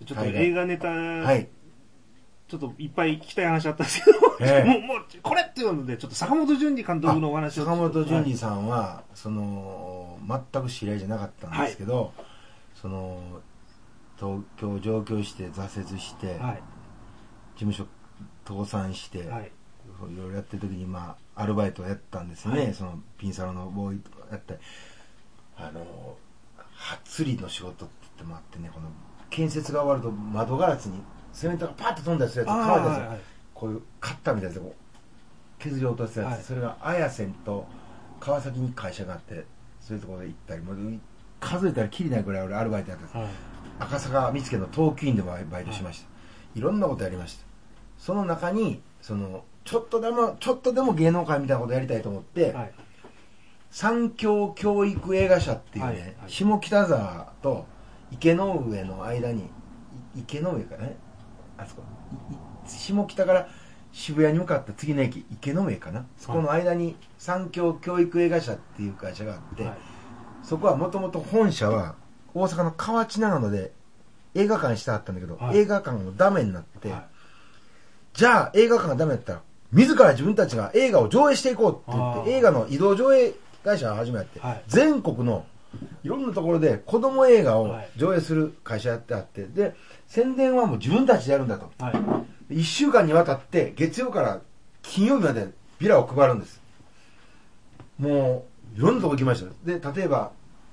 ちょっと映画ネタ、 はい、 ちょっといっぱい聞きたい話あったんですけど、もうこれっていうので、ちょっと坂本淳二監督のお話を。 坂本淳二さんは、全く知り合いじゃなかったんですけど、東京上京して挫折して、事務所倒産して、いろいろやってる時に、アルバイトをやったんですね。ピンサロのボーイとかやって、釣りの仕事って言ってもあってね、この建設が終わると窓ガラスにセメントがパッと飛んだりするやつ、乾いたやつ、こういうカッターみたいなやつを削り落とすやつ、それが綾瀬と川崎に会社があって、そういうところで行ったり、もう数えたらきりないぐらい俺アルバイトやってた、赤坂見附の東急院でもバイトしました、いろんなことやりました。その中にちょっとでも芸能界みたいなことやりたいと思って、三共教育映画社っていうね、下北沢と池の上の間に、池の上かね、あそこ下北から渋谷に向かった次の駅、池の上かな、そこの間に三共教育映画社っていう会社があって、そこはもともと本社は大阪の河内長野で映画館してあったんだけど、映画館がダメになって、じゃあ映画館がダメだったら自ら自分たちが映画を上映していこうって言って、映画の移動上映会社が始めて、全国のいろんなところで子供映画を上映する会社やってあって、で宣伝はもう自分たちでやるんだと、1週間にわたって月曜から金曜日までビラを配るんです。もういろんなとこ行きました。で例えば、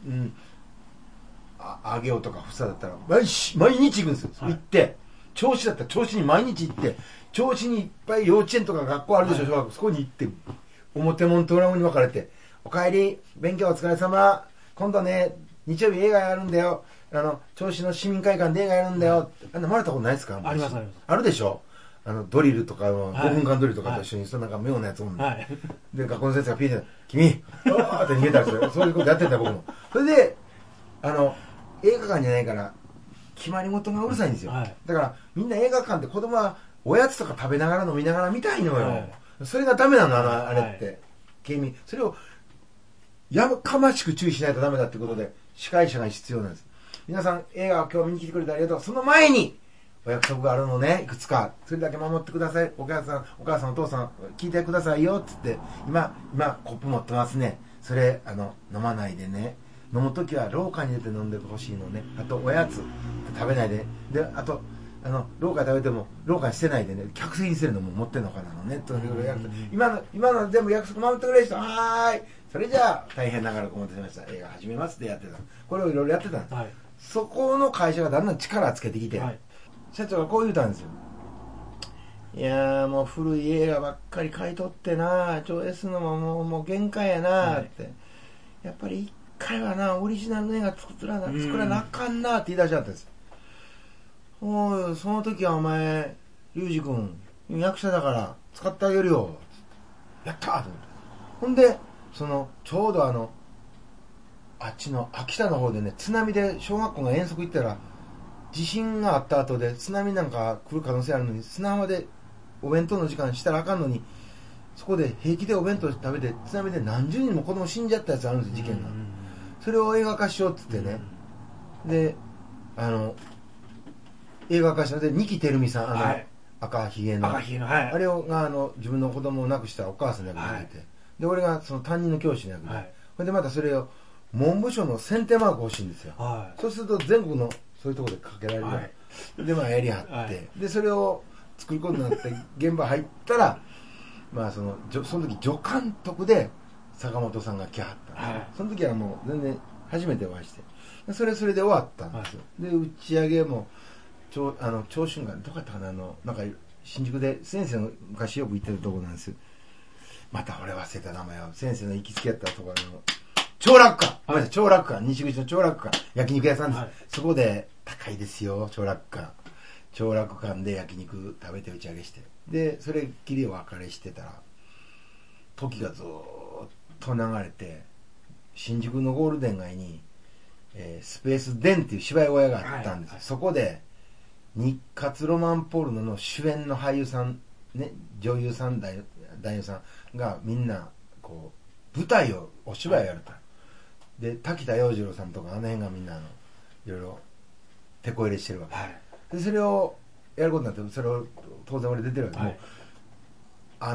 上尾とか房だったら毎日行くんですよ、行って銚子だったら銚子に毎日行って、銚子にいっぱい幼稚園とか学校あるでしょ、小学校、そこに行って表門と裏門に分かれて、おかえり、勉強お疲れ様、今度ね日曜日映画やるんだよ、銚子の市民会館で映画やるんだよ、あんなまれたことないですか？ ありますあります。 あるでしょ、ドリルとかの5分間ドリルとかと一緒に、なんか妙なやつもんで、で学校の先生がピーで君おーって逃げたんですよ。そういうことやってた僕も。それで映画館じゃないから決まり事がうるさいんですよ、だからみんな映画館で子供はおやつとか食べながら飲みながら見たいのよ、それがダメなの、あれって、それをやかましく注意しないとダメだってことで司会者が必要なんです。皆さん映画を今日見に来てくれてありがとう、その前にお約束があるのね、いくつか、それだけ守ってください、お母さんお父さん聞いてくださいよっつって、今コップ持ってますね、それ飲まないでね、飲むときは廊下に出て飲んでほしいのね、あとおやつ食べないで、であと廊下で食べても廊下に捨てないでね、客席に捨てるのも持ってんのかなのねということで、今の全部約束守ってくれる人、はーい、それじゃあ大変長らくお待たせしました、映画始めますってやってた、これをいろいろやってたんです、そこの会社がだんだん力つけてきて、社長がこう言うたんですよ。いやーもう古い映画ばっかり買い取ってな、上映するのももう限界やなって、やっぱり一回はなオリジナルの映画作らなあかんなって言い出しちゃったんです。おい、その時はお前リュウジ君役者だから使ってあげるよ、やったーと思って、ほんでちょうどあっちの秋田の方でね、津波で小学校が遠足行ったら、地震があった後で津波なんか来る可能性あるのに、砂浜でお弁当の時間したらあかんのに、そこで平気でお弁当食べて津波で何十人も子供死んじゃったやつあるんですよ、事件が。それを映画化しようって言ってね、で映画化したので、二木照美さん、赤ひげの、あれを自分の子供を亡くしたお母さんの役で出て、で俺がその担任の教師の役で、ほんでまたそれを文部省の選定マーク欲しいんですよ、そうすると全国のそういうところでかけられる、でやりはって、でそれを作ることになって現場入ったら、その時助監督で坂本さんが来はったんです、その時はもう全然初めてお会いして、それで終わったんですよ、で打ち上げも長春館どこやったかな、なんか新宿で先生の昔よく行ってるとこなんですよ、また俺忘れた名前を、先生の行きつけやったところの長楽館、西口の長楽館、焼肉屋さんです、そこで高いですよ、長楽館で焼肉食べて打ち上げして、でそれっきりお別れしてたら時がずーっと流れて、新宿のゴールデン街に、スペースデンっていう芝居小屋があったんです、そこで日活ロマンポルノの主演の俳優さん、ね、女優さん、男優さんがみんなこう舞台をお芝居をやると、で滝田洋次郎さんとかあの辺がみんないろいろ手こ入れしてるわけ、 でそれをやることになって、それを当然俺出てるわけで、はい、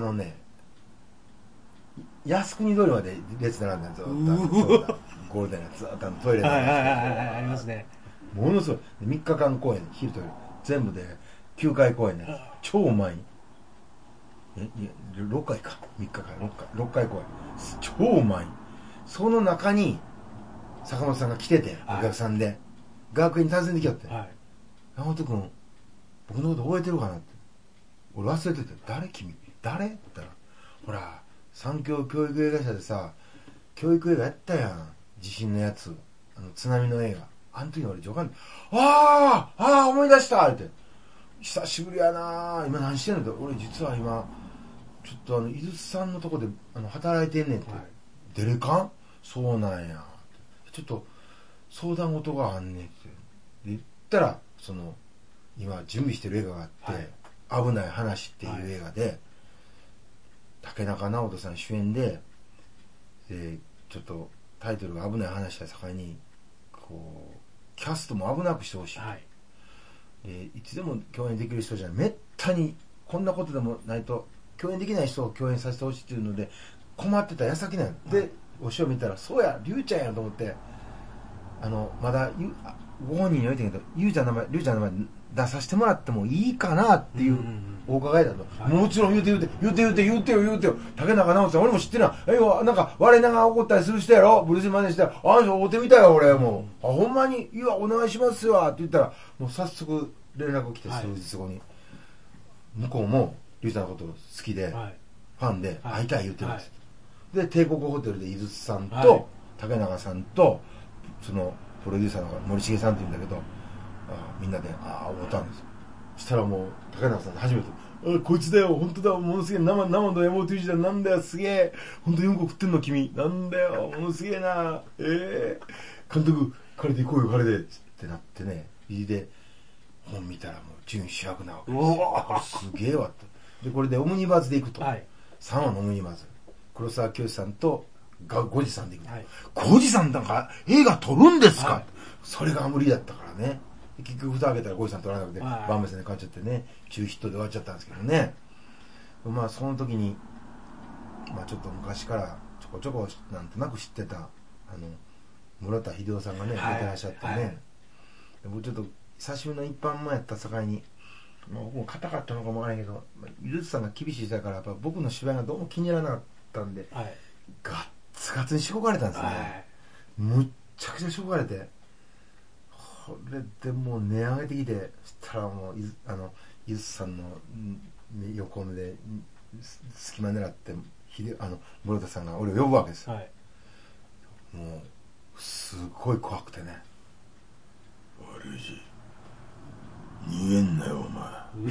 靖国通りまで列並んでる、ずっとゴールデンがずっとトイレのありますね。 ものすごい3日間公演、昼と夜全部で9回公演で、超満員。6回か、3日間6回公演、超満員。その中に坂本さんが来てて、お客さんで学園に訪ねてきよって、山本君僕のこと覚えてるかなって。俺忘れてて、誰君誰って言ったら、ほら三協教育映画社でさ、教育映画やったやん、地震のやつ、津波の映画、あの時に俺助監で、ああ思い出したって、久しぶりやな、今何してんのって、俺実は今ちょっと井筒さんのとこで働いてんねんって、はい、デレカンそうなんや、ちょっと相談事があんねんって言ったら、今準備してる映画があって、はい、危ない話っていう映画で、はい、竹中直人さん主演で、ちょっとタイトルが危ない話やさかいにこうキャストも危なくしてほしい、はい、でいつでも共演できる人じゃめったにこんなことでもないと共演できない人を共演させてほしいっていうので困ってた矢先なんで、はい、お塩見たらそうや龍ちゃんやと思って、まだご本人に言われてんけど龍ちゃんの名前出させてもらってもいいかなっていうお伺いだと、はい、もちろん言うてよ竹中直人さん俺も知ってるな、なんか我なが怒ったりする人やろ、ブルースマネしてあの人会うてみたよ俺、もうほんまにいやお願いしますわって言ったらもう早速連絡来て、数日後に、向こうも龍ちゃんのこと好きで、はい、ファンで会いたい言ってるんです、はい、で帝国ホテルで井筒さんと、はい、竹中さんとそのプロデューサーの森重さんって言うんだけど、みんなで会ったんですよ。そしたらもう竹中さん初めてこいつだよ本当だものすげえ生の MOTG だなんだよすげえ本当にうんこ食ってんの君なんだよものすげえな監督彼で行こうよ彼でってなってね、で本見たらもう準主役なわけですよ。すげえわと。でこれでオムニバーズで行くと、はい、3話のオムニバーズ黒沢清さんとゴジさんで行く、はい、ゴジさんなんか映画撮るんですか、はい、それが無理だったからね、結局蓋開けたらゴジさん撮らなくて、はい、バンメさんで買っちゃってね、中ヒットで終わっちゃったんですけどね。まあその時にまあちょっと昔からちょこちょこなんとなく知ってた村田秀夫さんがね、はい、出てらっしゃってね、はい、僕ちょっと久しぶりの一般もやった境にもう硬かったのかもわからないけど、井筒さんが厳しい人だからやっぱ僕の芝居がどうも気に入らなかったんで、はい、ガッツガツにしごかれたんですね、はい、むっちゃくちゃしごかれて、これでもう値上げてきて、そしたらもう井筒さんの横目で隙間狙って室田さんが俺を呼ぶわけですよ、はい、もうすごい怖くてね、悪いし逃げんなよお前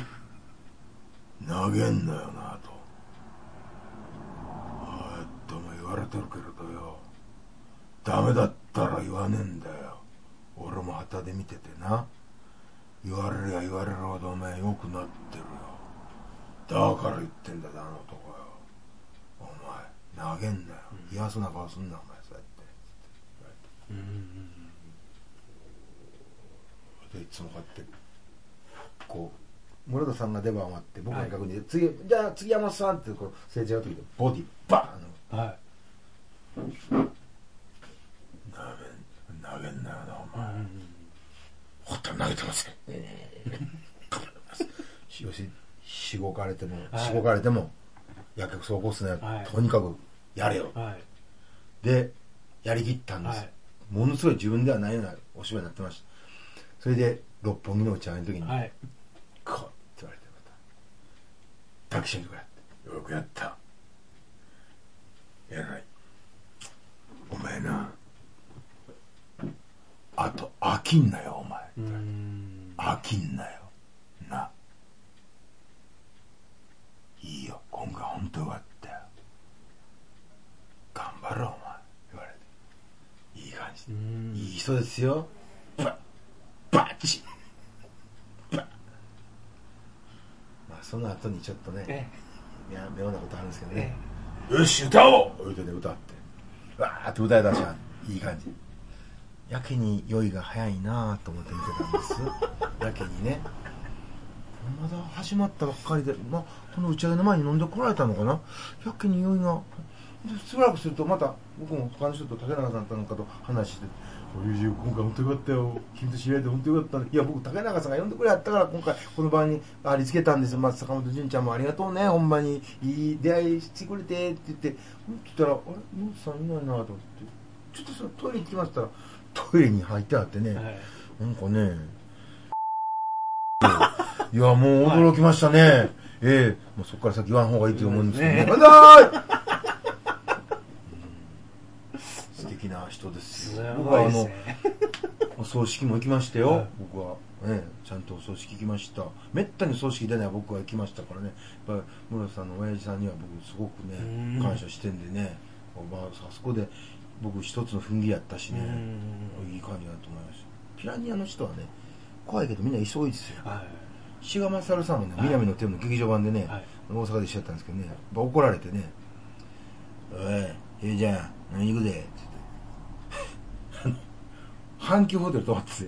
投げんなよなとお前言われてるけれどよ、ダメだったら言わねえんだよ、俺も旗で見ててな、言われりゃ言われるほどお前良くなってるよ、だから言ってんだよあの男よ、お前投げんなよ、嫌そうな顔すんなお前そうやって、でいつもこうやってこう室田さんが出番終わって僕が逆に、はい、じゃあ次山本さんってこうすれ違う時でボディバーン、はい、投げんなよなお前、ほったら投げてますねよしごかれても、はい、しごかれてもやけくそ起こすね、はい、とにかくやれよ、はい、でやりきったんです、はい、ものすごい自分ではないようなお芝居になってました。それで六本木の打ち上げの時に、はい、こうって言われてまた抱きしめてくれってよくやった偉いお前なあと飽きんなよお前飽きんなよないいよ今回本当よかったよ頑張ろうお前言われていい感じいい人ですよバッチバッまあその後にちょっとね妙なことあるんですけどねよし歌おう言うてね歌ってわーって歌い出したいい感じやけに酔いが早いなと思って見てたんですやけにね、まだ始まったばっかりで、この打ち上げの前に飲んでこられたのかな。やけに酔いがしばらくするとまた僕も他の人と竹中さんとなんかと話して「おゆじ今回本当よかったよ、君と知り合えて本当よかったね。いや僕竹中さんが呼んでくれやったから今回この場にありつけたんですよ。坂本純ちゃんもありがとうね、ほんまにいい出会いしてくれて」って言って、言ったら「あれムーさんいないな」と思ってちょっとそのトイレ行きましたらトイレに入ってあってね、はい、なんかねいやもう驚きましたね、はい、もうそこから先言わん方がいいと思うんですけどね。素敵な人ですよ。僕はお葬式も行きましたよ、はい、僕は、ちゃんとお葬式行きました。めったにお葬式でね僕は行きましたからね。やっぱり室田さんの親父さんには僕すごくね感謝してんでね、あそこで僕一つの踏ん切りやったしね、いい感じだと思います。ピラニアの人はね怖いけどみんな一緒多いですよ、はい、志賀勝さんもね、南の手の劇場版でね、はい、大阪で一緒やったんですけどね、怒られてね「おい、じゃあ何行くで」って言って阪急ホテル泊まってて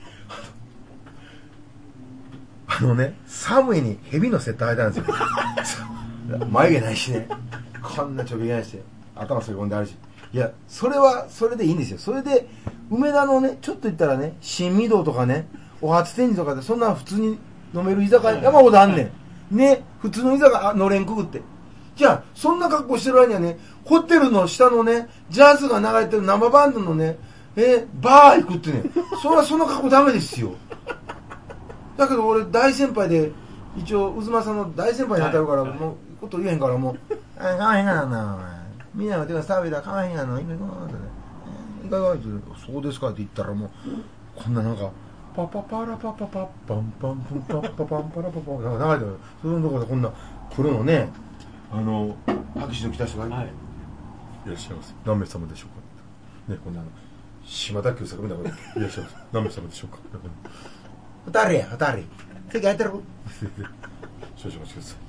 寒いに蛇のセット履いたんですよ眉毛ないしね、こんなちょびげないして頭そり込んであるし、いやそれはそれでいいんですよ。それで梅田のねちょっと行ったらね新御堂とかねお初天神とかでそんな普通に飲める居酒屋山ほどあんねんね、普通の居酒屋のれんくぐって、じゃあそんな格好してる間にはねホテルの下のねジャズが流れてる生バンドのねバー行くってね、それはその格好ダメですよ。だけど俺大先輩で一応渦間さんの大先輩に当たるから、もうこと言えへんからもうかわへんがなお前みんなが手が食べたらかわへんがな、行こうってね、行こうってそうですかって言ったらもうこんななんかパパパラパパパッパンパンパンパッパパンパラパパなんか流れてる、そのところでこんな来るのね、拍手の来た人がいらっしゃいます。何名様でしょうかね、こんな島田久作みたいなこといらっしゃいます。何名様でしょうか。二人や二人席空いてる少々お待ちくださ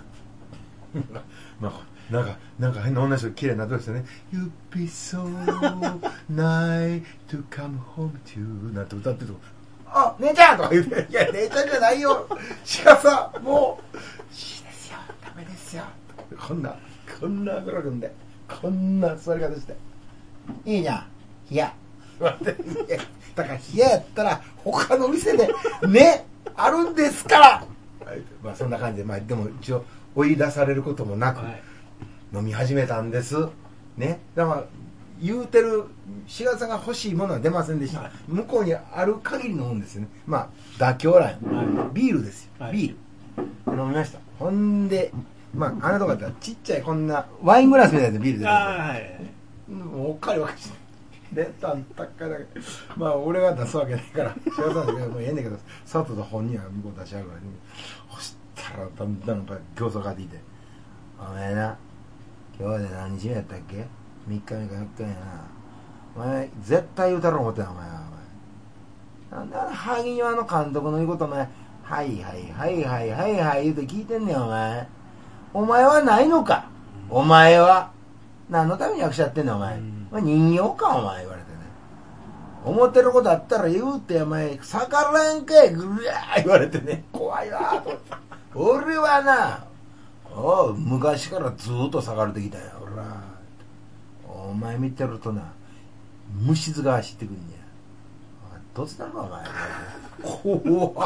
いなんか変な女の人綺麗になってましたね。 You'd be so nice to come home to なんて歌ってると、あ、姉ちゃんとか言うて、いや姉ちゃんじゃないよしかさもういいですよダメですよ、こんな黒くんでこんな座り方していいじゃん冷やだから冷ややったら他の店でねあるんですから、まあそんな感じで、でも一応追い出されることもなく飲み始めたんですね。だから言うてる志賀さんが欲しいものは出ませんでした、向こうにある限り飲むんですよね。妥協ライン、ビールですよ、ビール飲みました。ほんであのとこだったらちっちゃいこんなワイングラスみたいなビールでもうおっかり分かしてレタン高いだけ俺が出すわけないから志賀さんだけどもうええんだけど佐藤と本人は向こう出し合うからね。そしたらだんだん競争が出てきて、お前な今日で何日目やったっけ、3日目か4日目やな、お前絶対言うたろ思ってんお前は。なんで萩庭の監督の言うことお前はい言うて聞いてんねんお前はないのか、お前は何のために役者やってんねんお前、人形かお前言われてね、思ってることあったら言うてお前逆らえんかいぐりゃー言われてね、怖いわーと思って、俺はな昔からずっと下がれてきたよ俺ら。お前見てるとな虫唾が走ってくんねや、どつなのかお前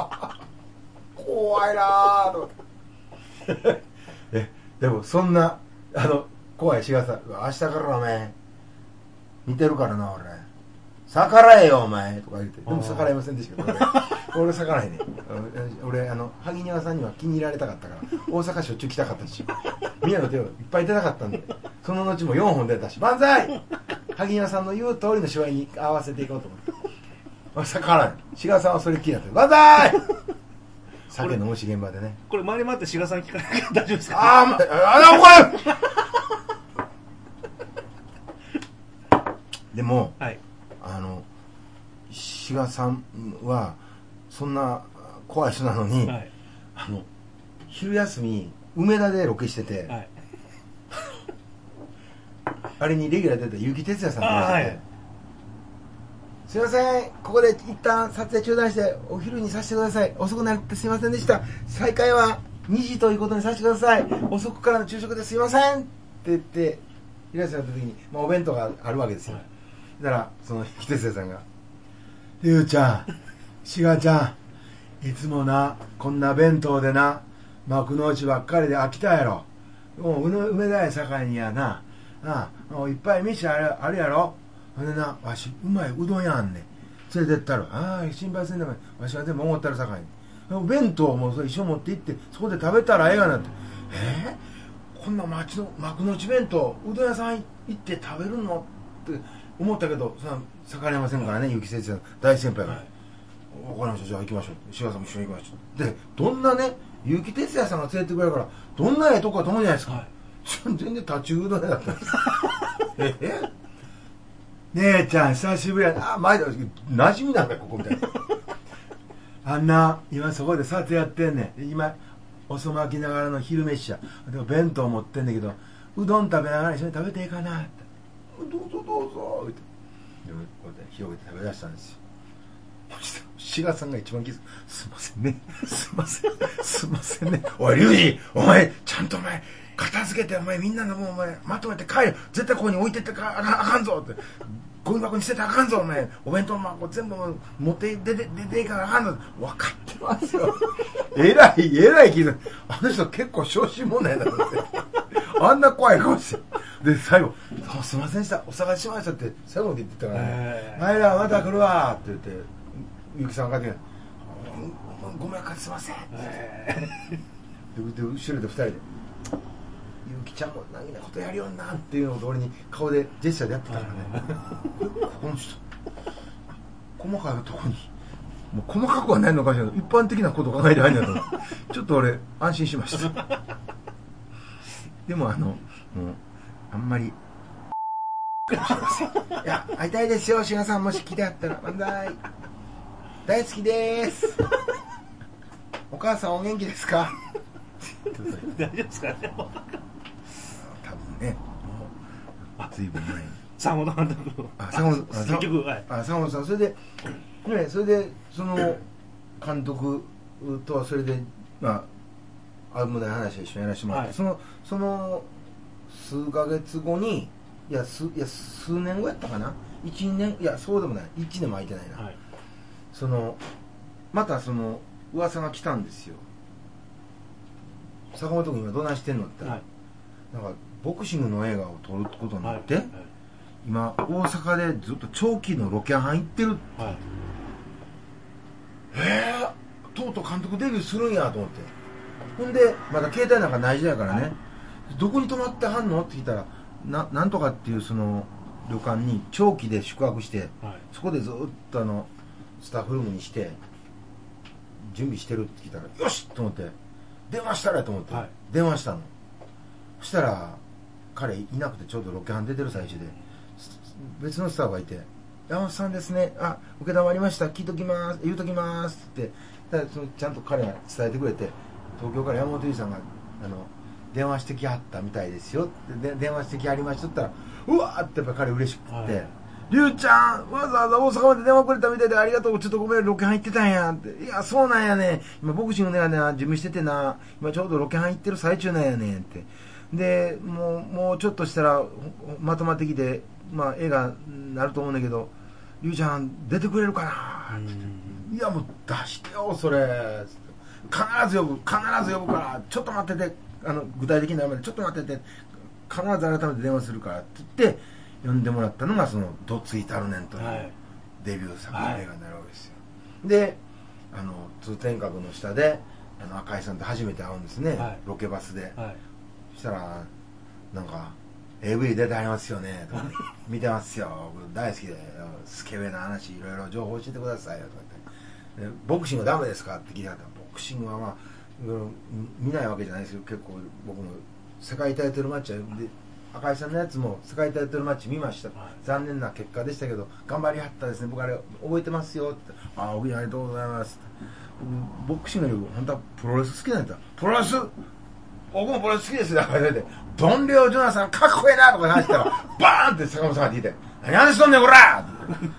怖いなーと思ってでもそんな怖い志賀さん、明日からお前見てるからな俺逆らえよお前とか言って、でも逆らえませんでしたけど俺逆らえねえ。俺萩庭さんには気に入られたかったから大阪しょっちゅう来たかったし宮の手をいっぱい出たかったんで、その後も4本出たし万歳萩庭さんの言う通りの芝居に合わせていこうと思って逆らえ。志賀さんはそれ気になって万歳酒の美味しい現場でね。 これ回り回って志賀さん聞かなきゃ大丈夫ですか。 これでも、志賀さんはそんな怖い人なのに、昼休み梅田でロケしてて、あれにレギュラー出た結城哲也さんがいて、 すいません、ここで一旦撮影中断してお昼にさせてください。遅くなってすいませんでした。再開は2時ということにさせてください。遅くからの昼食ですいませんって言っていらっしゃった時に、お弁当があるわけですよ。だからそのひてせさんが、ゆうちゃん、しがちゃん、いつもなこんな弁当でな幕の内ばっかりで飽きたやろ。もう梅田や境にやな、もういっぱい飯あるやろ。ほんでな、わしうまいうどん屋あんねん、連れてったる。心配せんでもわしは全部思ったるさかいに弁当もそれ一緒持って行ってそこで食べたらええがなって。こんな町の幕の内弁当うどん屋さん行って食べるのって思ったけどさ、逆らえませんからね、結城先生の大先輩が、分かりました、じゃあ行きましょう、志賀さんも一緒に行きましょう。でどんなね、結城哲也さんが連れてくれるからどんなええとこかと思うじゃないですか、全然立ちうどん屋だったんです姉ちゃん久しぶりやな。前だ、馴染みなんだよここみたいなあんな今そこで撮影やってんねん。今遅まきながらの昼飯やでも弁当持ってんだけど、うどん食べながら一緒に食べていいかなって。どうぞどうぞってでもこうやって広げて食べ出したんですよ。志賀さんが一番気づく。すいませんね、すいません、すいませんね。おい龍二、お前ちゃんとお前片付けて、お前みんなのもんお前まとめて帰る、絶対ここに置いてってあかんぞって、ゴミ箱に捨てたらあかんぞ、お前お弁当の箱全部持って出ていかなあかんぞ。分かってますよえらい気づく。あの人結構小心者やなってあんな怖い顔してで最後すいませんでした、お探ししましたって最後まで言ってたからね。はいらまた来るわって言ってゆきさんが帰ってごめんなさいすいませんで後ろで2人でゆきちゃんも何なことやるよなっていうのを俺に顔でジェスチャーでやってたからねこの人細かいとこにもう細かくはないのかしら、一般的なこと考えてないんだとちょっと俺安心しましたでももうあんまりいや会いたいですよ、志賀さん、もし来てあったら万歳大好きでーすお母さんお元気ですか大丈夫ですかね。 多分ね、もう随分前に坂本監督結局坂本さん、それでその監督とはそれで危ない話を一緒にやらせてもらって、その数ヶ月後に数年後やったかな、1年、いやそうでもない、1年も空いてないな、またその噂が来たんですよ。坂本君今どないしてんのって、なんかボクシングの映画を撮ることになって、今大阪でずっと長期のロケハン行ってるって、とうとう監督デビューするんやと思って、ほんでまだ携帯なんかない時代からね、どこに泊まってはんのって聞いたら、なんとかっていうその旅館に長期で宿泊して、そこでずっとスタッフルームにして準備してるって聞いたら、よしと思って電話したらと思って、電話したの。そしたら彼いなくて、ちょうどロケハン出てる最中で別のスタッフがいて、山本さんですね、承りました、言うときますってちゃんと彼が伝えてくれて、東京から山本優さんが電話してきはったみたいですよって電話してきはりましたって言ったら、うわーってやっぱ彼嬉しくて、りゅうちゃんわざわざ大阪まで電話くれたみたいでありがとう、ちょっとごめんロケハン行ってたんやって、いやそうなんやね、今ボクシングのやね準備しててな、今ちょうどロケハン行ってる最中なんやねんって、でもうちょっとしたらまとまってきて、映画になると思うんだけど、りゅうちゃん出てくれるかなって言って、いやもう出してよそれ、必ず呼ぶからちょっと待ってて、具体的になるまでちょっと待ってて、必ず改めて電話するからって言って呼んでもらったのがそのどついたるねんというデビュー作の映画になるわけですよ。で通天閣の下で赤井さんと初めて会うんですね、ロケバスで、そしたらなんか AV 出てありますよねとか見てますよ大好きでスケベな話いろいろ情報教えてくださいよとか言って、ボクシングダメですかって聞いてはったら、ボクシングは見ないわけじゃないですよ、結構僕も世界タイトルマッチで赤井さんのやつも世界タイトルマッチ見ました、残念な結果でしたけど頑張りはったですね、僕あれ覚えてますよって、ありがとうございますって、ボクシングより本当はプロレス好きなんだ、プロレス僕もプロレス好きですよって言って、ドンレオ・ジョナサンかっこいいなとか話したらバーンって坂本さんが聞いて、何話しとんねんこらって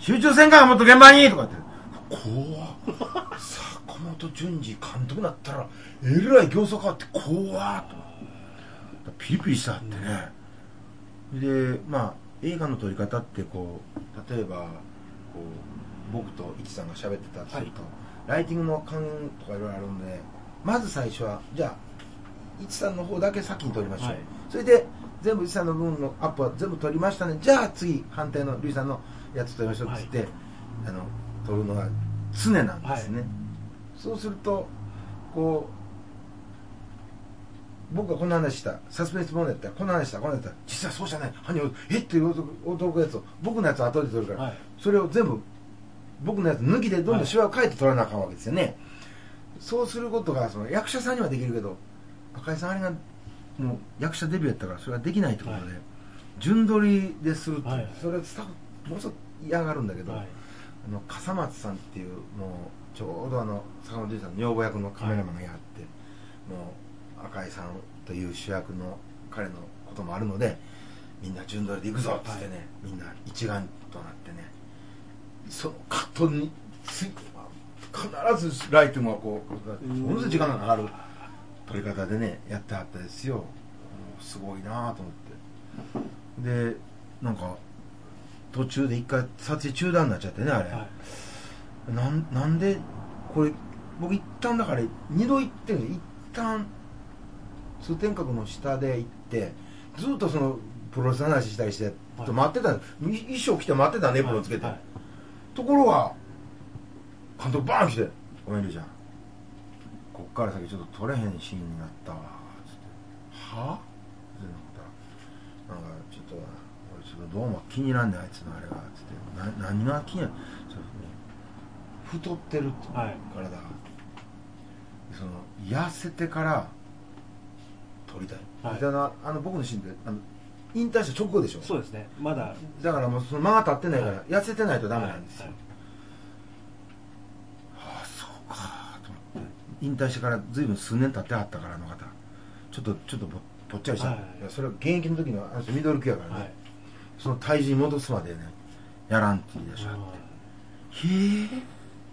集中せんかもっと現場にとかって怖っ坂本淳二監督だったらえらい形相変わって怖っとピリピリしたってね、でまあ映画の撮り方ってこう例えばこう僕と一さんが喋ってたとすると、ライティングの勘とかいろいろあるんで、まず最初はじゃあ一さんの方だけ先に撮りましょう、それで全部一さんの分のアップは全部撮りましたね、じゃあ次反対のルイさんのやつ撮りましょうっつって、撮るのが常なんですね、そうするとこう僕がこんな話したサスペンスものやったらこんな話したこんな話した実はそうじゃない犯人っていう驚くやつを僕のやつを後で撮るから、それを全部僕のやつ抜きでどんどんシワを変えて撮らなあかんわけですよね、そうすることがその役者さんにはできるけど赤井さんあれがもう役者デビューやったからそれができないってことで、順撮りでするって、それスタッフものすごく嫌がるんだけど、笠松さんっていうもうちょうど坂本龍さんの女房役のカメラマンがやって、もう赤井さんという主役の彼のこともあるのでみんな順撮りで行くぞっつってね、みんな一丸となってね、そのカットに必ずライトがこうものすごい時間がかかる撮り方でねやってはったですよ。すごいなと思って、でなんか途中で一回撮影中断になっちゃってねあれ、なんでこれ僕一旦だから2度行ってるんで、一旦通天閣の下で行ってずっとそのプロレスの話したりして、待ってた衣装着て待ってたね、エプロンつけて、ところが監督バーン来て「ごめんりゅうちゃんこっから先ちょっと撮れへんシーンになったわ」つって「はぁ?」ってなったらなんかちょっと俺ちょっとどうも気に入らんねんあいつのあれがつって何が気になる太ってるって体が、その痩せてから撮りたい、僕のシーンって引退した直後でしょ。 そうですね、まだだからもうその間が経ってないから、痩せてないとダメなんですよ、そうかと思って、引退してから随分数年経ってはったからあの方ちょっとぽっちゃりした、それは現役の時のミドル級やからね、その体重に戻すまでねやらんって言い出しはって、へえ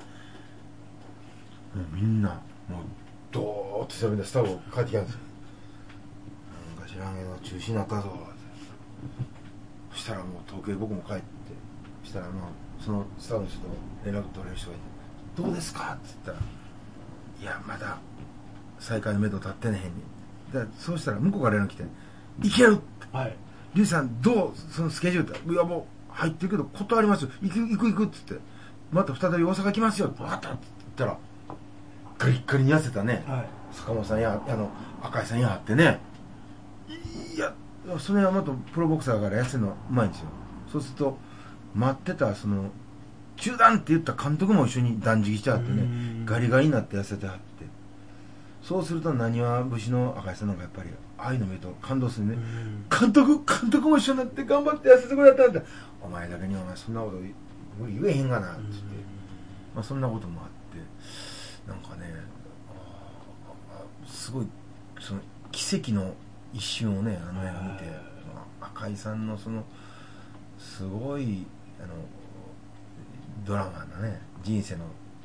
もうみんなもうドーッとしたみんなスタッフを帰ってきたんですよ。なんか知らんけど中止になったぞって。そしたらもう東京へ僕も帰って、そしたらもうそのスタッフの人と連絡取れる人がいて「どうですか?」って言ったら「いやまだ再開のめど立ってねへんに」でそうしたら向こうから連絡来て「行ける!」って「リュウさんどうそのスケジュール」って「いやもう入ってるけど断りますよ行く」っつって「また再び大阪来ますよ」って「分かった」って言ったらガリッガリに痩せたね、坂本さんや赤井さんやってね、いやそれはもっとプロボクサーから痩せるのうまいんですよ。そうすると待ってたその中断って言った監督も一緒に断食しちゃってね、ガリガリになって痩せてはって、そうするとなにわ節の赤井さんなんかやっぱりああいうの見ると感動するね、監督も一緒になって頑張って痩せてくれたんだ、お前だけにお前そんなこと言えへんがなって言って、まあそんなこともあって、なんかねすごいその奇跡の一瞬をねあの映画見て、赤井さんのそのすごいドラマのね人生の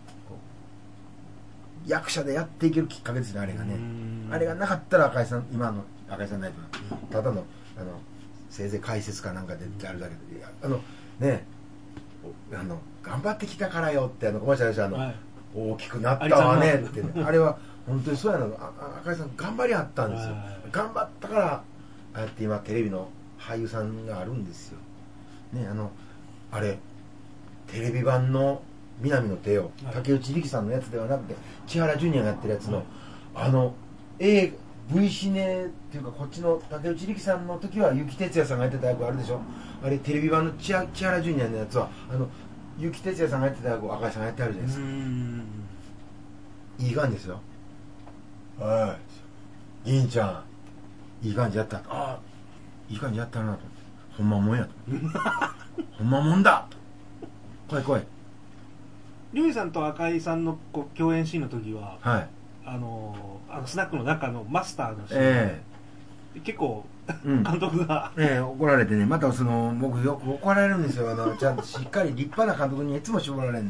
役者でやっていけるきっかけですねあれがね。あれがなかったら赤井さん今の赤井さんないとただのせいぜい解説かなんかであるだけでね頑張ってきたからよってコマーシャルでした大きくなったわねってねあれは本当にそうやな赤井さん頑張りあったんですよ。頑張ったからああやって今テレビの俳優さんがあるんですよね。あれテレビ版の南の帝王、竹内力さんのやつではなくて千原ジュニアがやってるやつのV シネっていうかこっちの竹内力さんの時は結城哲也さんがやってた役あるでしょ。あれテレビ版の千原ジュニアのやつは結城哲也さんがやってた役を赤井さんがやってあるじゃないですか。いい感じですよ。はいいいんちゃんいい感じやった。いい感じやったなとほんまもんやとほんまもんだと来いリュウさんと赤井さんの共演シーンの時は、スナックの中のマスターのシーンで、結構監督が、 怒られてね、また僕よく怒られるんですよ。ちゃんとしっかり立派な監督にいつも絞られんねん。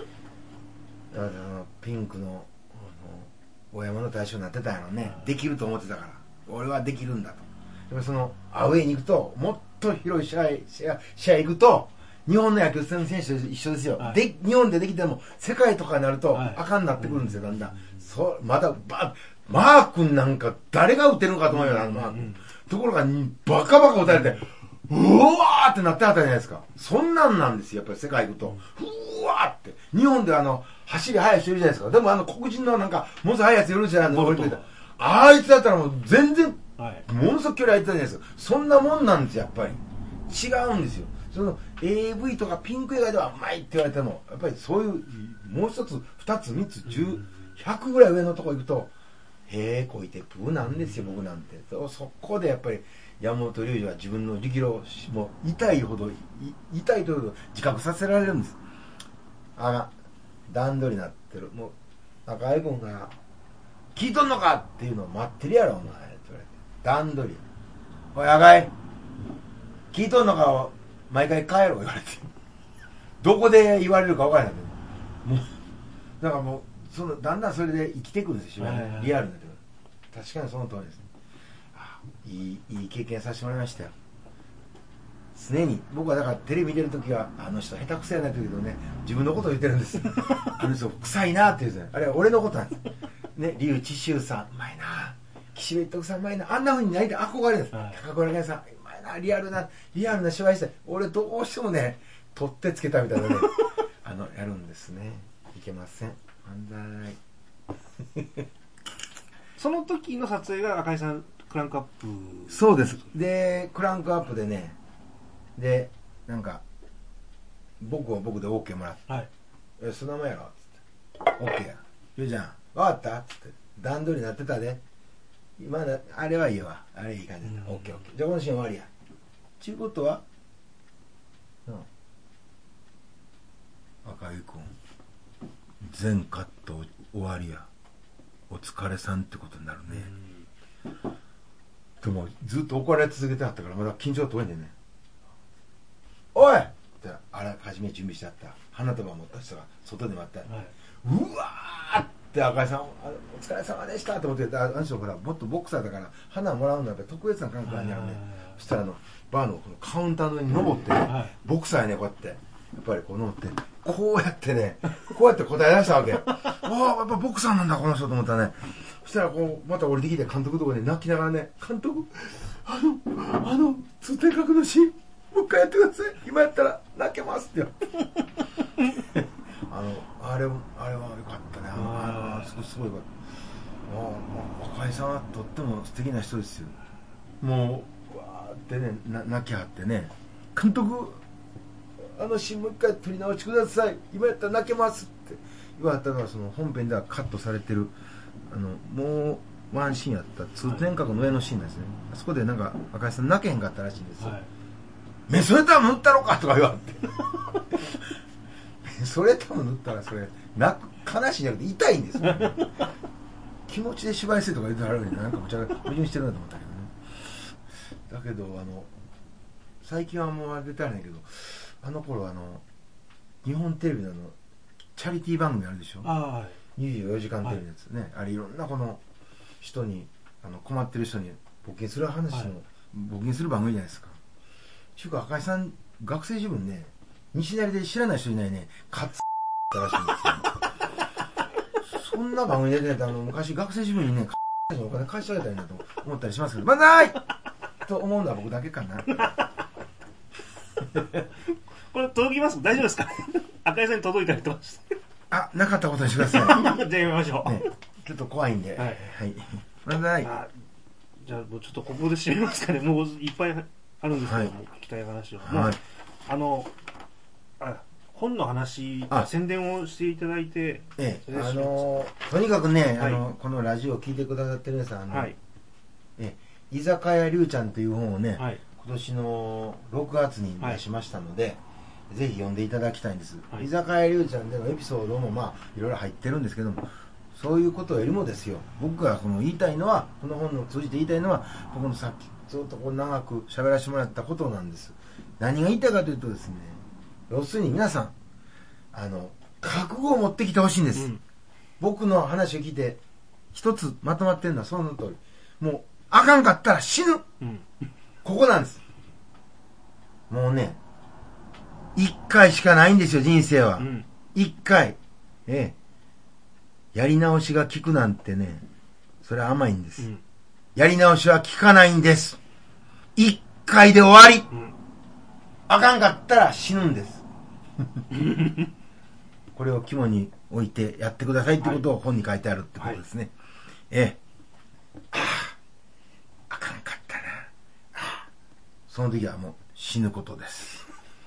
ピンクの大山の大将になってたんやろね。できると思ってたから、俺はできるんだと。でもアウェイに行くと、もっと広い試合行くと、日本の野球選手と一緒ですよ。で日本でできても世界とかになるとあかんなってくるんですよ、だんだん。まだマー君なんか誰が打てるのかと思うよ、マー君。ところがバカバカ打たれて、うわーってなってはったじゃないですか。そんなんなんですよ、やっぱり世界行くと。うわーって。日本で走り速い人いるじゃないですか。でも黒人のなんか、ものすごい速いやついるじゃないですか。あいつだったらもう全然、ものすごく距離空いてたじゃないですか。そんなもんなんですよ、やっぱり。違うんですよ。AV とかピンク映画ではうまいって言われても、やっぱりそういう、もう一つ、二つ、三つ、10、100ぐらい上のとこ行くと、こいてプーなんですよ、僕なんて。そこでやっぱり、山本龍二は自分の力量をもう痛いというほど自覚させられるんです。段取りになってる。もう、赤井君が、聞いとんのかっていうのを待ってるやろ、お前。って言われて。段取り。おい、赤井、聞いとんのかを、毎回帰ろう言われて。どこで言われるか分からないけど。もう、だからもう、だんだんそれで生きてくるんですよ、リアルになってくる。確かにその通りですね。いい経験させてもらいましたよ。常に僕はだからテレビ見てるときはあの人下手くそやなって言うけどね、自分のことを言ってるんです。あの人臭いなって言うんですよ。あれは俺のことなんですね。笠智衆さんうまいな、岸辺一徳さんうまいな、あんなふうになりたい憧れるんです。高倉健さんうまいな、リアルな芝居して、俺どうしてもね取ってつけたみたいなねやるんですね。いけません。犯罪。 その時の撮影が赤井さんクランクアップ。 そうです。でクランクアップでね、でなんか僕は僕で OK もらって、はい、そのままやろっつって OK や言うじゃん、分かったっつって、段取りになってたで、今あれはいいわ、あれいい感じだ、OK OK、じゃあこのシーン終わりやちゅうことは、赤井君全カット終わりや、お疲れさんってことになるね。でもずっと怒られ続けてはったからまだ緊張取れんねんね。おいってあらかじめ準備してあった花束持った人が外で待って、はい、うわーって赤井さんお疲れ様でしたって思ってて、あの人ほらもっとボクサーだから花もらうのは特別な感覚にあるね。そしたらバーのこのカウンターの上に登って、はい、ボクサーやねこうやってやっぱりこう登ってこうやってねこうやって答え出したわけ。ああやっぱボクサーなんだこの人と思ったね。そしたらこうまた降りてきて監督のところで泣きながらね、監督通天閣のシーンもう一回やってください、今やったら泣けますってあれは良かったね。すごい良かった。赤井さんはとっても素敵な人ですよ。もうわーってね泣きはってね、監督シーンもう一回撮り直してください、今やったら泣けますって言われたのは、その本編ではカットされてるもうワンシーンやった通天閣の上のシーンですね。あそこでなんか赤井さん泣けへんかったらしいんですよ、はい、メソレタム塗ったろかとか言われてメソレタム塗ったらそれ悲しいんじゃなくて痛いんですよ気持ちで芝居せとか言ってはるのになんかむちゃくちゃ矛盾してるなと思ったけどね。だけど最近はもう出てないけど、あの頃日本テレビのチャリティー番組あるでしょ、24時間テレビのやつね、はい、あれいろんなこの人に困ってる人に募金する話の、はい、募金する番組じゃないですか。しゅうか赤井さん学生時分ね、西成で知らない人いないねカッツったらしいんですよそんな番組出てた昔学生時分にねカッツお金返してあげたらいいなと思ったりしますけど、万歳と思うのは僕だけかなこれ届きます？大丈夫ですか赤井さんに届いたりとかしてなかったことにしてくださいじゃあやめましょう、 ね、ちょっと怖いんで、はい、はい、万歳。 じゃあもうちょっとここで締めますかね。もういっぱいあるんですけども、はい、聞きたい話を、はい、本の話宣伝をしていただいて、 とにかくね、はい、このラジオを聞いてくださってる皆さんはい、居酒屋りゅうちゃんという本をね、はい、今年の6月に出しましたので、はい、ぜひ読んでいただきたいんです、はい、居酒屋りゅうちゃんでのエピソードもいろいろ入ってるんですけども、そういうことよりもですよ、僕が言いたいのは、この本を通じて言いたいのは、僕のさっずっとこう長く喋らせてもらったことなんです。何が言いたいかというとですね、要するに皆さん覚悟を持ってきてほしいんです、僕の話を聞いて一つまとまってるのはその通り、もうあかんかったら死ぬ、ここなんです。もうね、一回しかないんですよ、人生は。一回。やり直しが効くなんてね、それは甘いんです。やり直しは効かないんです。一回で終わり。あかんかったら死ぬんです。これを肝に置いてやってくださいってことを本に書いてあるってことですね。あかんかったな。その時はもう死ぬことです。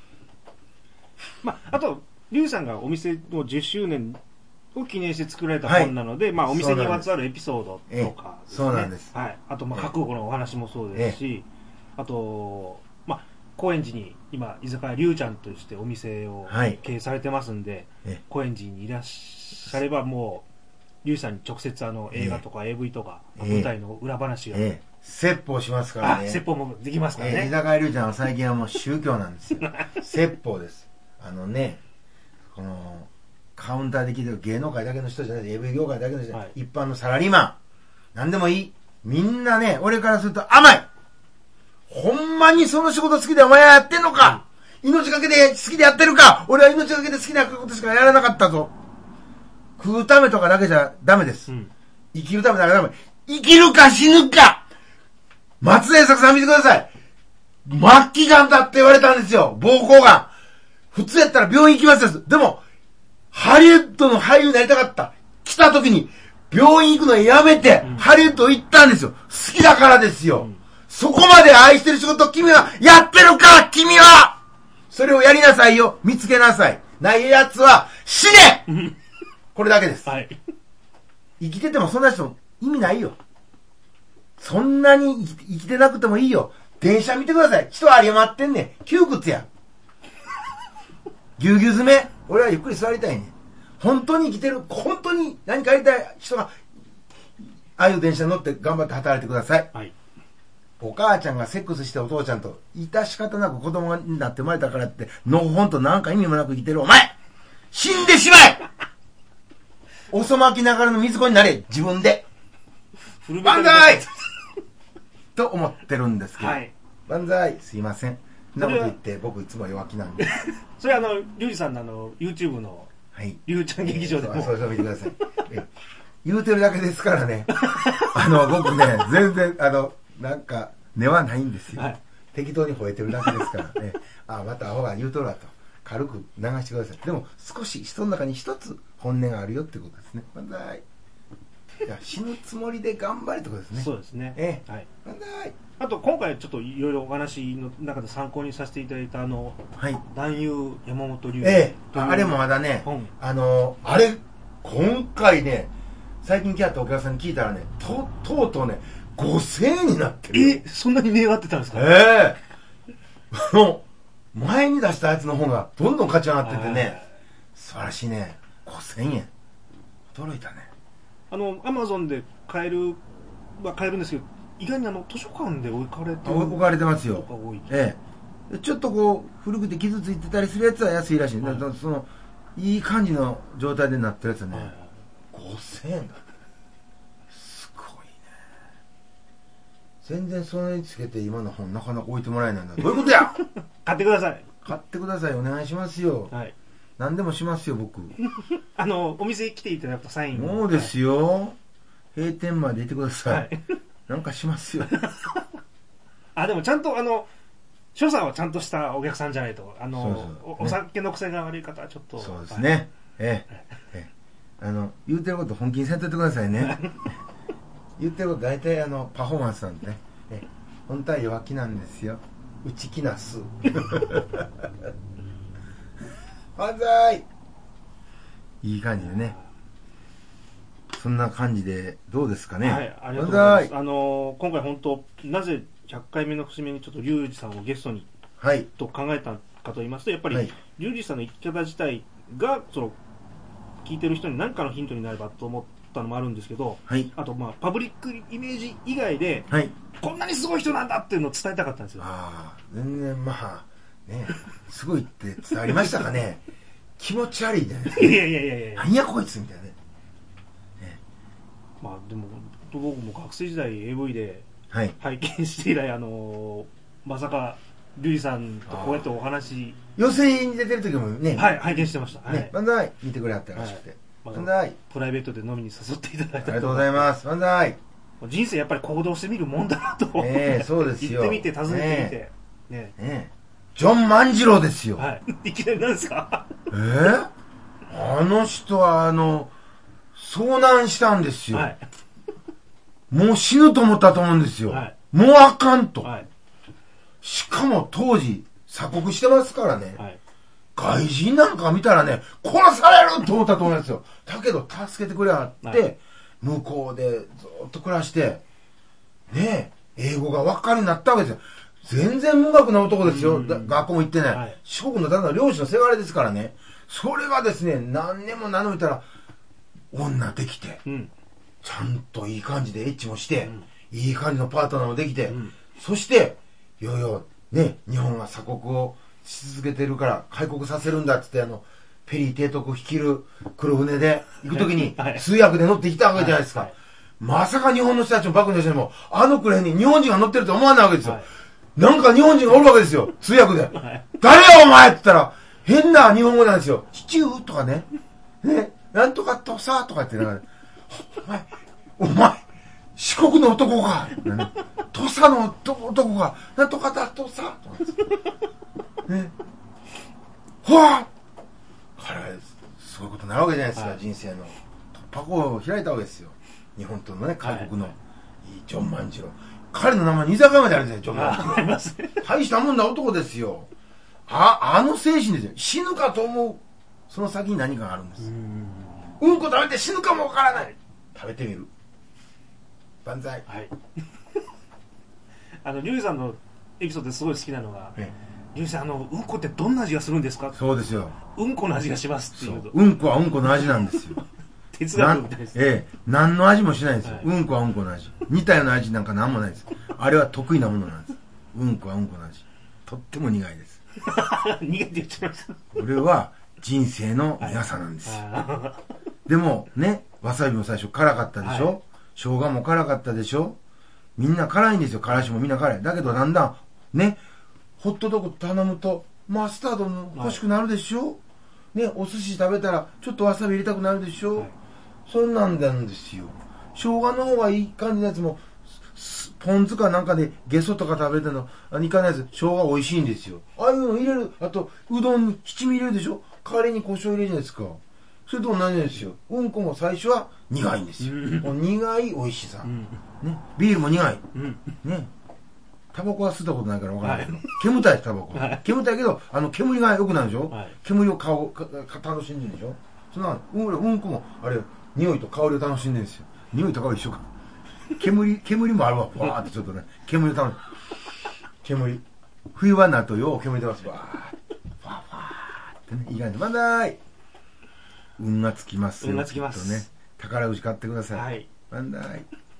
あとリュウさんがお店の10周年を記念して作られた本なので、お店にまつわるエピソードとかですね。 そうなんです。 あと覚悟のお話もそうですし、あと高円寺に今居酒屋リュウちゃんとしてお店を経営されてますんで、高円寺にいらっしゃればもうリュウさんに直接映画とか AV とか舞台の裏話が、 説法しますからね。 説法もできますからね。 居酒屋リュウちゃんは最近はもう宗教なんですよ。説法です。このカウンターで聞いてる芸能界だけの人じゃない、AV 業界だけの人じゃない、一般のサラリーマン何でもいい、みんなね、俺からすると甘い。ほんまにその仕事好きでお前はやってんのか、命かけて好きでやってるか。俺は命かけて好きなことしかやらなかったぞ。食うためとかだけじゃダメです、生きるためだけダメ。生きるか死ぬか。松江作さん見てください。末期がんだって言われたんですよ、膀胱がん。普通やったら病院行きますです。でもハリウッドの俳優になりたかった。来た時に病院行くのやめて、ハリウッド行ったんですよ。好きだからですよ。そこまで愛してる仕事君はやってるか。君はそれをやりなさいよ。見つけなさい。ないやつは死ねこれだけです、生きててもそんな人意味ないよ。そんなに生きてなくてもいいよ。電車見てください。人は有り余ってんねん。窮屈や。ぎゅうぎゅう詰め。俺はゆっくり座りたいねん。本当に生きてる、本当に何かやりたい人がああいう電車に乗って頑張って働いてください、お母ちゃんがセックスしてお父ちゃんと致し方なく子供になって生まれたからってのほほんとなんか意味もなく生きてるお前、死んでしまえ遅まきながらの水子になれ。自分で万歳と思ってるんですけど、万歳。すいません、そんなこと言って僕いつも弱気なんでそれはリュウジさんのYouTube のリュウちゃん劇場でも、 そう見てください言うてるだけですからね僕ね全然なんか根はないんですよ、適当に吠えてるだけですからねまたアホが言うとるわと軽く流してください。でも少し人の中に一つ本音があるよってことですね。万歳。いや死ぬつもりで頑張れってことですね。 そうですね、 万歳。 あと今回ちょっといろいろお話の中で参考にさせていただいた男優山本龍、 あれもまだね、あれ今回ね最近来たお客さんに聞いたらね、とうとうね5000円になってる。 そんなに値上がってたんですか。 もう前に出したやつの方がどんどん価値上がっててね、素晴らしいね。5000円驚いたね。 アマゾンで買えるんですけど、意外に図書館で置かれてますよ。ちょっとこう古くて傷ついてたりするやつは安いらしい、そのいい感じの状態でなってるやつはね、5000円だ。すごいね。全然それにつけて今の本なかなか置いてもらえないんだ。どういうことや買ってください。 買ってください。お願いしますよ。何でもしますよ僕お店来ていただくとサインもうですよ、閉店までいてください、なんかしますよでもちゃんと所作はちゃんとしたお客さんじゃないとお酒の癖が悪い方はちょっと。 そうですね、言うてること本気にせんといてくださいね言ってること大体パフォーマンスなんでね、本当は弱気なんですよ。内気なす万歳。いい感じでね。そんな感じでどうですかね。 ありがとうございます。今回本当なぜ100回目の節目にちょっとリュウジさんをゲストに、と考えたかと言いますと、やっぱり、リュウジさんの生き方自体が聞いてる人に何かのヒントになればと思っったのもあるんですけど、 はい、 あとまあパブリックイメージ以外で、 はい、 こんなにすごい人なんだっていうのを伝えたかったんですよ。 全然まあね、すごいって伝わりましたかね。気持ち悪いじゃないですか。 いやいやいやいや、 何やこいつみたいなね。 まあでも僕も学生時代 AV で拝見して以来、まさか瑠璃さんとこうやってお話、 寄席に出てる時もね、 はい、拝見してました。 ね、万歳見てくれはったらしくて、万歳、 プライベートで飲みに誘っていただいた。 ありがとうございます。万歳。 人生やっぱり行動してみるもんだなと、 そうですよ。 行ってみて訪ねてみて、 ジョン万次郎ですよ。 はい、いきなり何ですか。 あの人は遭難したんですよ、はい、もう死ぬと思ったと思うんですよ、はい、もうあかんと、はい、しかも当時鎖国してますからね、はい、外人なんか見たらね殺されると思ったと思うんですよ。だけど助けてくれはって、はい、向こうでずっと暮らしてね、英語が分かるようになったわけですよ。全然無学な男ですよ、学校も行ってない、はい、四国のただの漁師のせがれですからね。それがですね、何年も何年もいたら女できて、ちゃんといい感じでエッチもして、いい感じのパートナーもできて、そしていよいよね、日本が鎖国をし続けてるから開国させるんだっつってペリー提督率いる黒船で行くときに通訳で乗ってきたわけじゃないですか、まさか日本の人たちもバックの人にもクレーンに日本人が乗ってると思わないわけですよ、なんか日本人がおるわけですよ、通訳で、誰やお前って言ったら変な日本語なんですよ。シチューとかね。なんとかとさとか言って、お前、四国の男が、土佐の男が、なんとかだとさとかほわ彼はそういうことになるわけじゃないですか、人生の。突破口を開いたわけですよ。日本とのね、開国の、ジョン万次郎。彼の名前に居酒屋まであるんですよ、ジョン万次郎。大したもんな男ですよ。あの精神ですよ。死ぬかと思う。その先に何かがあるんです。うんこ食べて死ぬかもわからない。食べてみる。万歳。 はい。リュウジさんのエピソードですごい好きなのが、リュウジさん、うんこってどんな味がするんですか。 そうですよ。 うんこの味がしますっていうと。 うんこはうんこの味なんですよ。 哲学みたいです。 何の味もしないんですよ。うんこはうんこの味。似たような味なんか何もないです。あれは得意なものなんです。うんこはうんこの味。とっても苦いです。 苦いって言っちゃいました。 これは人生の苦さなんですよ。でもね、わさびも最初辛かったでしょ、生姜も辛かったでしょ。みんな辛いんですよ。辛子もみんな辛い。だけどだんだんね、ホットドッグ頼むとマスタードも欲しくなるでしょ、ね、お寿司食べたらちょっとわさび入れたくなるでしょ、そんなんなんですよ。生姜の方がいい感じのやつもポン酢かなんかでゲソとか食べてるのいかないやつ、生姜美味しいんですよ。ああいうの入れる。あとうどんに七味入れるでしょ。代わりに胡椒入れるじゃないですか。それと同じですよ。うんこも最初は苦いんですよ。苦い美味しさ、ね、ビールも苦い、ね。タバコは吸ったことないから分からないけど、煙たいタバコ、煙たいけど煙が良くなるでしょ、煙を楽しんでるでしょ。そんなうんこもあれ匂いと香りを楽しんでるんですよ。匂いと香り一緒か。煙もあるわ。わーってちょっとね、煙を楽しんで、煙冬場になるとよう煙出ます。わーファーファーってね、いい感じ。万歳。運がつきますよ。 運がつきます。 ね、宝くじ買ってください。はい。万歳。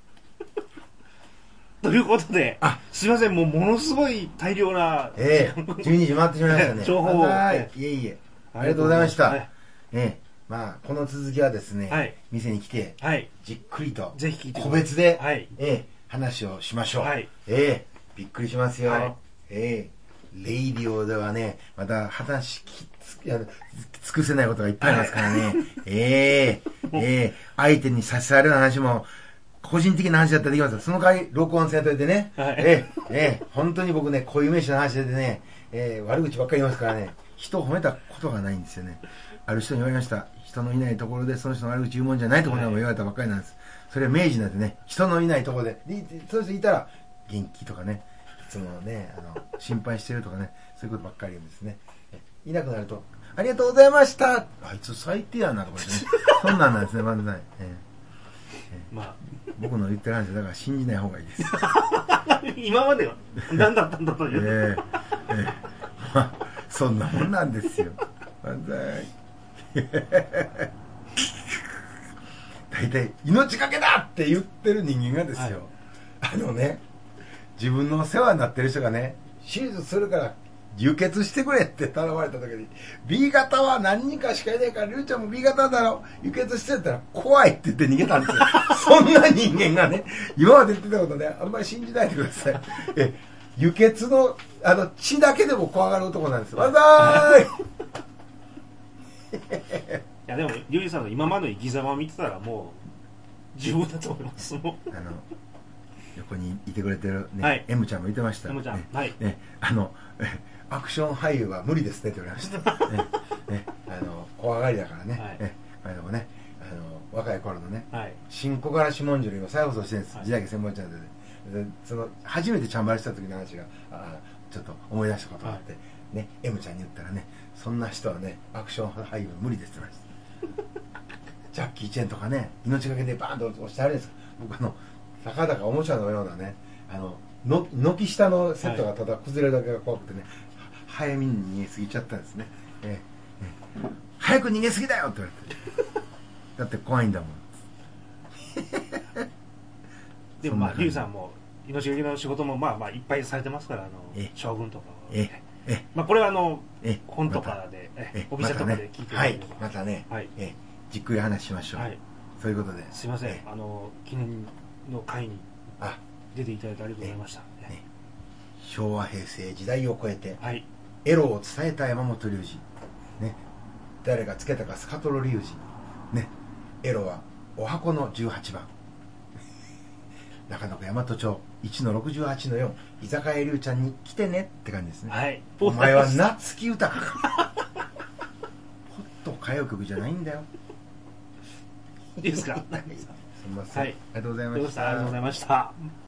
ということで、すいません、ものすごい大量な、 12時回ってしまいましたね。 情報を。 いえいえ。ありがとうございました。まあ、この続きはですね、店に来て、じっくりと、 ぜひ聞いて個別で、話をしましょう。びっくりしますよ。レイディオではね、また話尽くせないことがいっぱいありますからね。相手に差し障る話も、個人的な話だったらできます。その代わり、録音せんといてね。本当に僕ね、固有名詞の話でね、悪口ばっかり言いますからね、人を褒めたことがないんですよね。ある人に言われました。人のいないところでその人の悪口言うもんじゃないところにも言われたばっかりなんです。それは明治なんでね、人のいないところで、そういう人いたら、元気とかね、いつもね、心配してるとかね、そういうことばっかり言うんですね。いなくなると、ありがとうございました。あいつ最低やなとかね。そんなんなんですね、万歳。僕の言ってる話だから信じない方がいいです。 今までは何だったんだという。 まあ、そんなもんなんですよ。万歳。 大体命がけだって言ってる人間がですよ、自分の世話になってる人がね、手術するから輸血してくれって頼まれた時に、 B 型は何人かしかいないから、りゅうちゃんも B 型だろ、輸血してったら怖いって言って逃げたんですよ。そんな人間がね、今まで言ってたことね、あんまり信じないでください。輸血の血だけでも怖がる男なんですよ。わざーい。 いやでもリュウジさんの今までの生き様を見てたらもう十分だと思います。もう横にいてくれてるね、 はい、 M ちゃんも言ってました。 M ちゃん、 ね、 はい、 ね、アクション俳優は無理ですねって言われました。ね、怖がりだからね。はい、でもね、若い頃のね、はい、新小柄下んじゅる今再放送してるんです。時代劇専門チャンネルで。その初めてチャンバラした時の話がちょっと思い出したことがあって、はい、ね、M ちゃんに言ったらね、そんな人はね、アクション俳優は無理ですって言われました。ジャッキー・チェンとかね、命がけでバーンと押してあるんです。僕たかだかおもちゃのようなね、軒下のセットがただ崩れるだけが怖くてね、早めに逃げすぎちゃったんですね。早く逃げすぎだよって言われて。だって怖いんだもん。 でもリュウさんも命がけの仕事もまあいっぱいされてますから、将軍とかは、これは本とかで、お店とかで聞いてはい、またね、じっくり話しましょう。そういうことで。 すいません、記念の会に出ていただいてありがとうございました。 昭和平成時代を超えて、エロを伝えた山本龍二、ね、誰がつけたかスカトロ龍二、ね、エロはお箱の18番、中野区大和町1-68-4、居酒屋龍ちゃんに来てねって感じですね。はい、お前は夏木豊か。ほっと歌謡曲じゃないんだよ。 いいですか。 すみません。ありがとうございました。 ありがとうございました。